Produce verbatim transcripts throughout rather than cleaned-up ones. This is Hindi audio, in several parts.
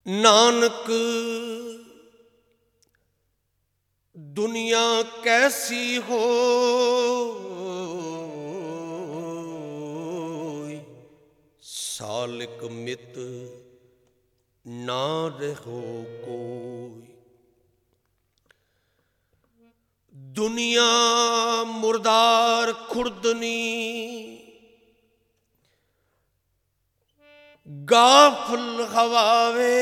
नानक दुनिया कैसी हो सालिक मित ना रहो कोई। दुनिया मुर्दार खुर्दनी गाफिल हवावे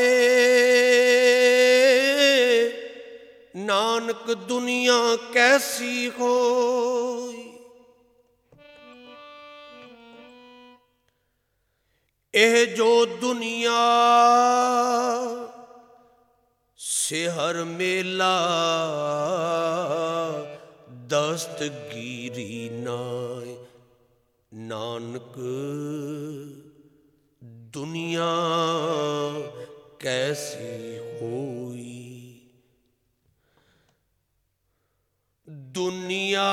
नानक दुनिया कैसी हो। एह जो दुनिया से हर मेला दस्तगीरी नाय नानक दुनिया कैसी होई। दुनिया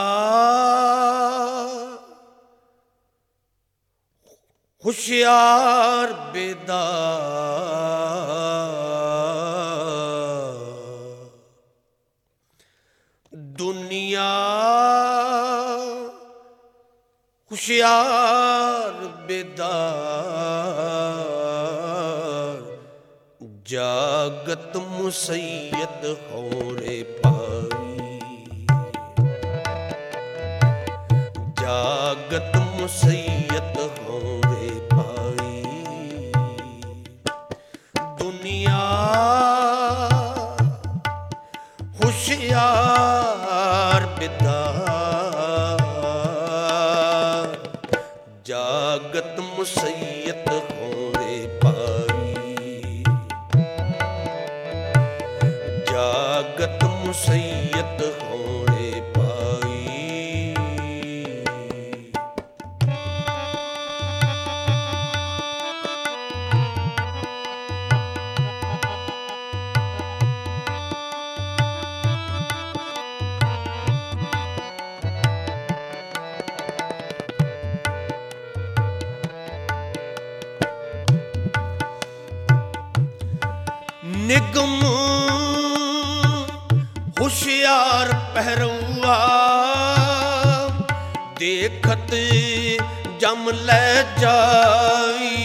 होशियार बेदार दुनिया होशियार बेदार जागत मुसैयद हो रे पाई। जागत मुसैयद हो रे पाई। दुनिया होशियार बेदार जागत मुसैयद हो रे पाई। जागत मुसैयद हो रे पाई। निगम होशियार पहरुआ देखत जम ले जाई।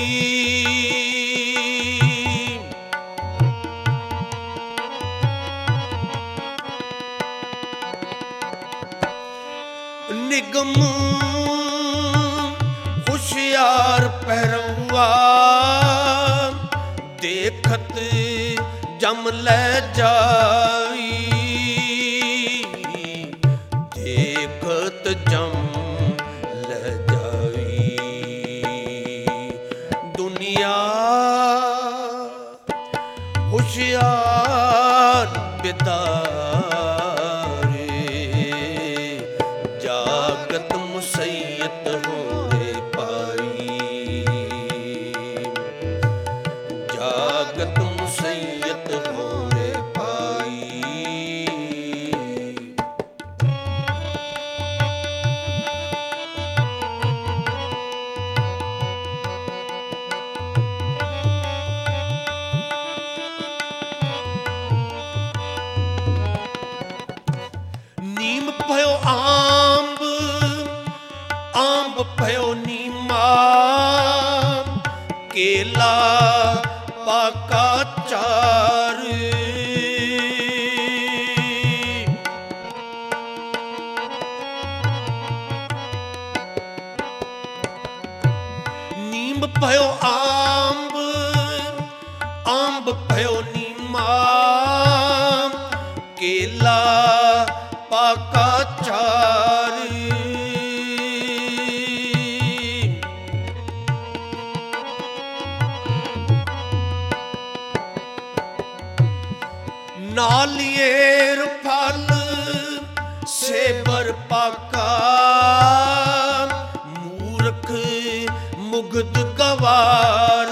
निगम होशियार पहरुआ देखत जम ले जाई। देखत जम ले जाई। दुनिया होशियार बेदार जागत मुसैयद हो रे पाई। जागत मुसैयद हो रे पाई। नीम पयो आंब आंब पयो नीमा केला पाका चार। नीम पयो आंब आंब पयो नीमा केला पाका चार। नालियर फल सेबर पाका मूर्ख मुग्ध गवार।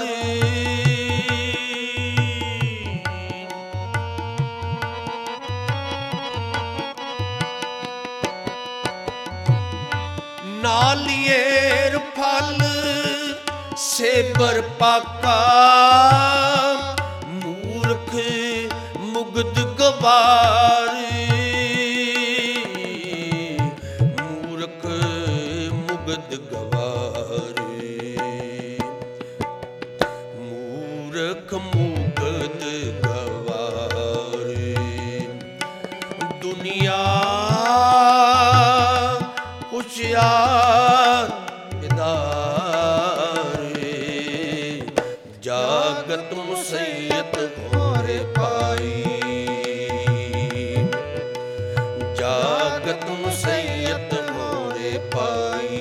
नालियर फल सेबर पाका गवार मूर्ख मुग्ध गवार मूर्ख मुग्ध गवार दुनिया होशियार बेदार जागत मुसैयत होरे पाई जागत मुसैयत होरे पाई।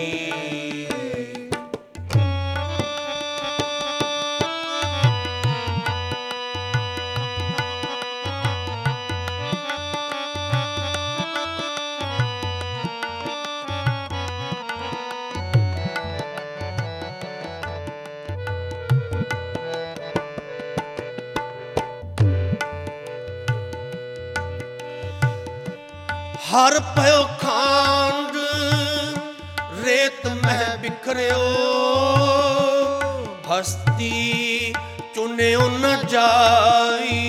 हर पयो खांड रेत मह बिखरियो हस्ती चुनियो न जाई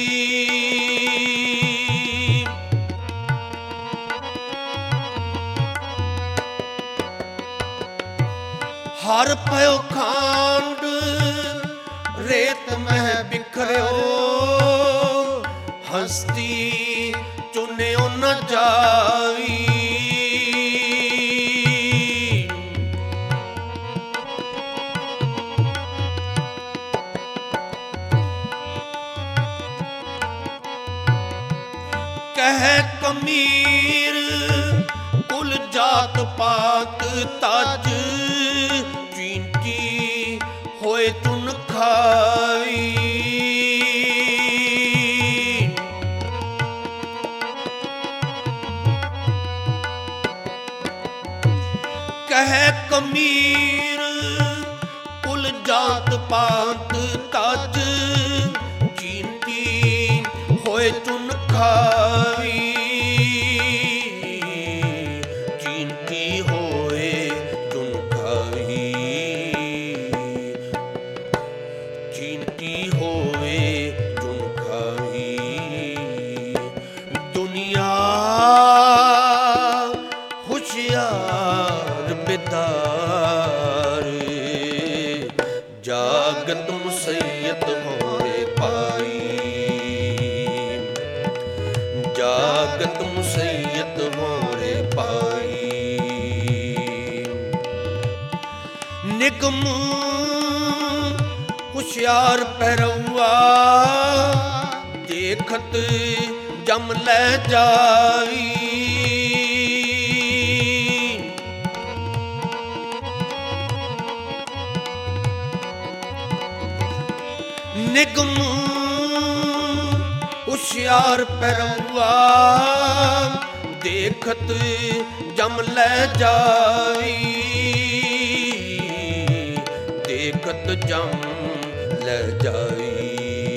हर पयो खांड रेत मह बिखरियो हस्ती चुनियो न जाई कह कमीर कुल जात पात तज चींटी होए चुन खाई कह कमीर कुल जात पात तज चींटी होए चुन खाई चींटी होए चुन खाई चींटी होए चुन खाई दुनिया होशियार बेदार जागत मुसैयत होरे पाई जागत मुसैयत होरे पाई निगम होशियार पैरौआ देखत जम ले जाई निगम होशियार पैरौआ देखत जम ले जाई देखत जम ले जाई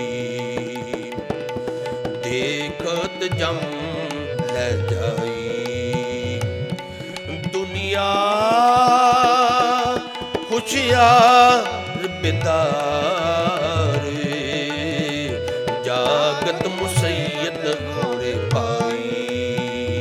देखत जम ले जाई दुनिया होशियार बेदार जागत मुसैयत होरे पाई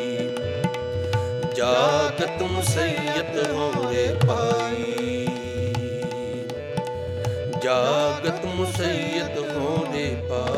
जागत मुसैयत होरे पाई जागत मुसैयत होरे पाई।